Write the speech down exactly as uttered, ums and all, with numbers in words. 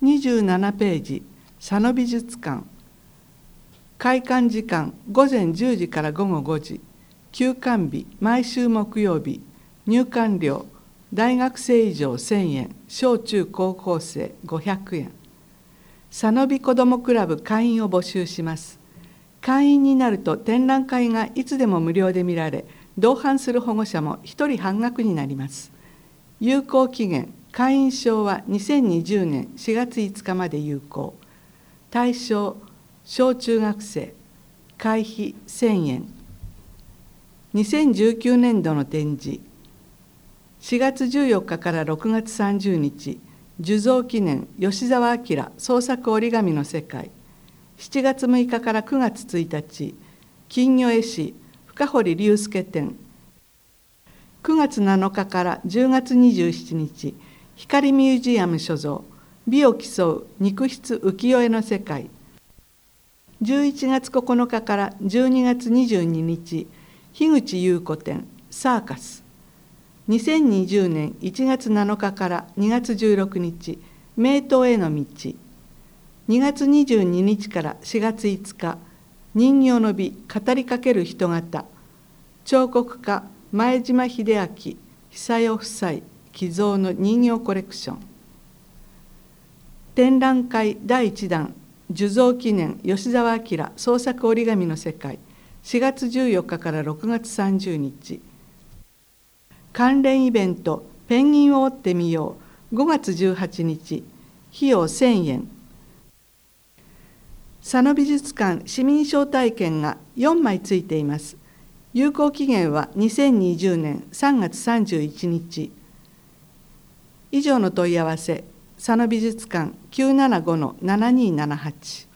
にじゅうななページ、佐野美術館。開館時間午前じゅうじから午後ごじ。休館日毎週木曜日。入館料大学生以上せんえん、小中高校生ごひゃくえん。佐野美子どもクラブ会員を募集します。会員になると展覧会がいつでも無料で見られ、同伴する保護者もひとり半額になります。有効期限、会員証はにせんにじゅうねんしがついつかまで有効。対象、小中学生。会費せんえん。にせんじゅうきゅうねんどの展示。しがつじゅうよっかからろくがつさんじゅうにち、寿蔵記念吉澤明創作折り紙の世界。しちがつむいかからくがつついたち、金魚絵師深堀龍介展。くがつなのかからじゅうがつにじゅうしちにち、光ミュージアム所蔵、美を競う肉筆浮世絵の世界。じゅういちがつここのかからじゅうにがつにじゅうににち、樋口優子展、サーカス。にせんにじゅうねんいちがつなのかからにがつじゅうろくにち、名刀への道。にがつにじゅうににちからしがついつか、人形の美語りかける人型。彫刻家前島秀明久代夫妻寄贈の人形コレクション。展覧会だいいちだん寿蔵記念吉澤明創作折り紙の世界。しがつじゅうよっかからろくがつさんじゅうにち。関連イベントペンギンを折ってみようごがつじゅうはちにち。費用せんえん。佐野美術館市民招待券がよんまいついています。有効期限はにせんにじゅうねんさんがつさんじゅういちにち。以上の問い合わせ、佐野美術館 きゅうななごのななにーななはち。